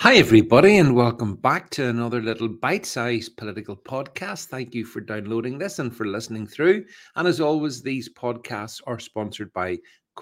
Hi, everybody, and welcome back to another little bite-sized political podcast. Thank you for downloading this and for listening through. And as always, these podcasts are sponsored by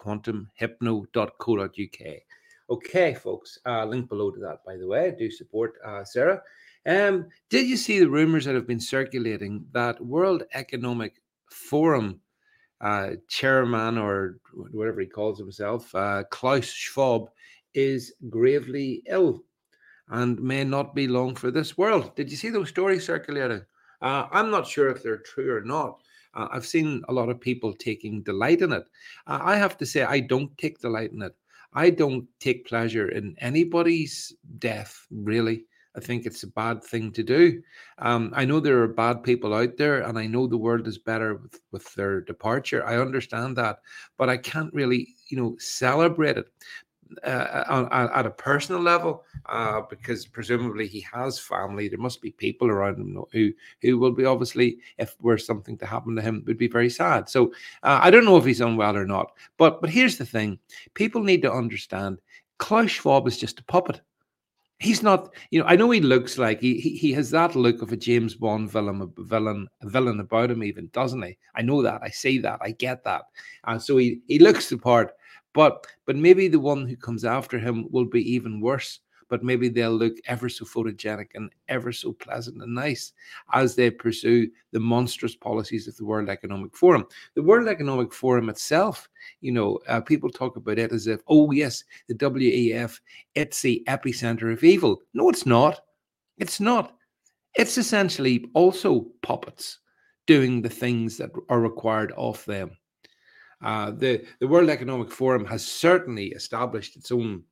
quantumhypno.co.uk. Okay, folks, link below to that, by the way. Do support Sarah. Did you see the rumors that have been circulating that World Economic Forum chairman, or whatever he calls himself, Klaus Schwab, is gravely ill and may not be long for this world? Did you see those stories circulating? I'm not sure if they're true or not. I've seen a lot of people taking delight in it. I have to say, I don't take delight in it. I don't take pleasure in anybody's death, really. I think it's a bad thing to do. I know there are bad people out there, and I know the world is better with their departure. I understand that, but I can't really, celebrate it at a personal level, because presumably he has family. There must be people around him who will be, obviously, if were something to happen to him, would be very sad. So I don't know if he's unwell or not. But here's the thing: people need to understand Klaus Schwab is just a puppet. He's not, I know he looks like he has that look of a James Bond villain about him, even, doesn't he? I know that, I see that, I get that. And so he looks the part, but maybe the one who comes after him will be even worse. But maybe they'll look ever so photogenic and ever so pleasant and nice as they pursue the monstrous policies of the World Economic Forum. The World Economic Forum itself, people talk about it as if, oh yes, the WEF, it's the epicenter of evil. No, it's not. It's not. It's essentially also puppets doing the things that are required of them. The World Economic Forum has certainly established its own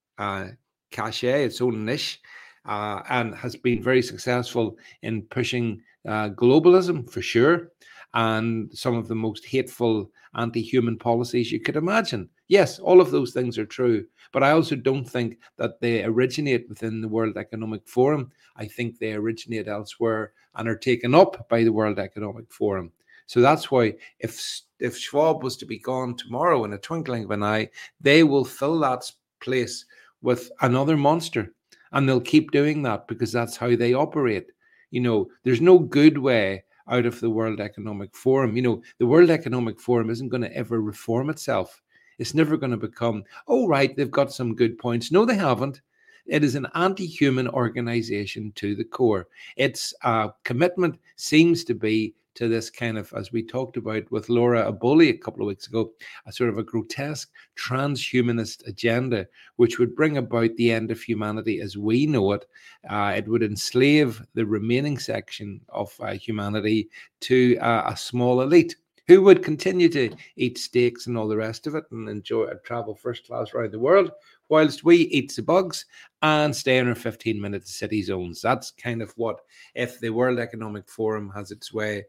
cachet, its own niche, and has been very successful in pushing globalism, for sure, and some of the most hateful anti-human policies you could imagine. Yes, all of those things are true, but I also don't think that they originate within the World Economic Forum. I think they originate elsewhere and are taken up by the World Economic Forum. So that's why if Schwab was to be gone tomorrow in a twinkling of an eye, they will fill that place with another monster, and they'll keep doing that because that's how they operate. There's no good way out of the World Economic Forum. The World Economic Forum isn't going to ever reform itself. It's never going to become, oh, right, they've got some good points. No, they haven't. It is an anti-human organization to the core. Its commitment seems to be to this kind of, as we talked about with Laura Aboli a couple of weeks ago, a sort of a grotesque transhumanist agenda, which would bring about the end of humanity as we know it. It would enslave the remaining section of humanity to a small elite who would continue to eat steaks and all the rest of it and enjoy travel first class around the world, whilst we eat the bugs and stay in our 15-minute city zones. That's kind of what, if the World Economic Forum has its way,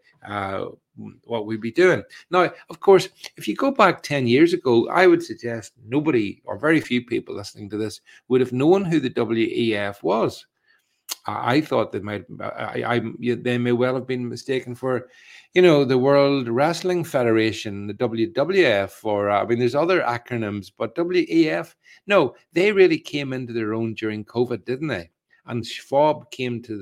what we'd be doing. Now, of course, if you go back 10 years ago, I would suggest nobody, or very few people listening to this, would have known who the WEF was. I thought they might. They may well have been mistaken for, the World Wrestling Federation, the WWF, or there's other acronyms, but WEF. No, they really came into their own during COVID, didn't they? And Schwab came to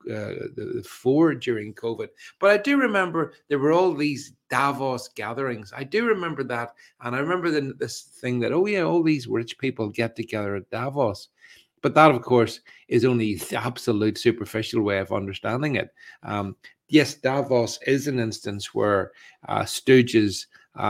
the fore during COVID. But I do remember there were all these Davos gatherings. I do remember that, and I remember this thing that, oh yeah, all these rich people get together at Davos. But that, of course, is only the absolute superficial way of understanding it. Yes, Davos is an instance where stooges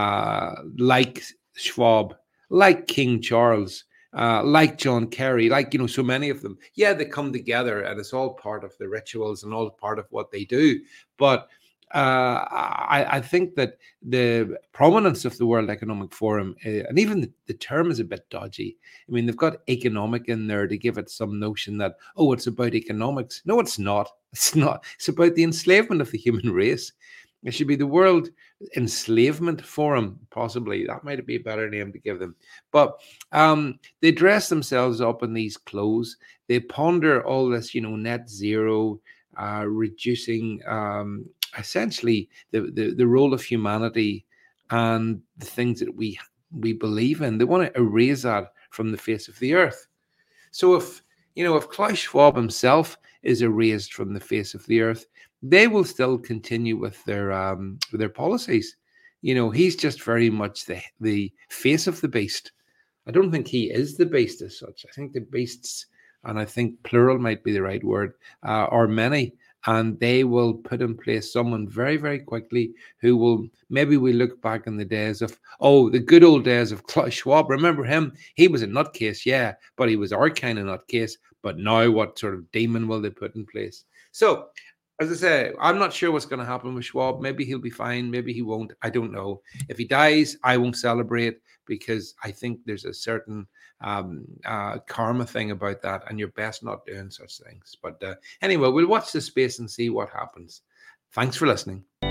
like Schwab, like King Charles, like John Kerry, like, so many of them, yeah, they come together and it's all part of the rituals and all part of what they do. But I think that the prominence of the World Economic Forum, and even the term is a bit dodgy. They've got economic in there to give it some notion that, oh, it's about economics. No, it's not. It's not. It's about the enslavement of the human race. It should be the World Enslavement Forum, possibly. That might be a better name to give them. But they dress themselves up in these clothes. They ponder all this, net zero, reducing essentially the role of humanity and the things that we believe in. They want to erase that from the face of the earth. So if Klaus Schwab himself is erased from the face of the earth, they will still continue with their policies. He's just very much the face of the beast. I don't think he is the beast as such. I think the beasts, and I think plural might be the right word, are many, and they will put in place someone very, very quickly who will, maybe we look back in the days of, the good old days of Klaus Schwab. Remember him? He was a nutcase, yeah, but he was our kind of nutcase. But now what sort of demon will they put in place? So, as I say, I'm not sure what's going to happen with Schwab. Maybe he'll be fine. Maybe he won't. I don't know. If he dies, I won't celebrate, because I think there's a certain karma thing about that, and you're best not doing such things. But anyway, we'll watch this space and see what happens. Thanks for listening.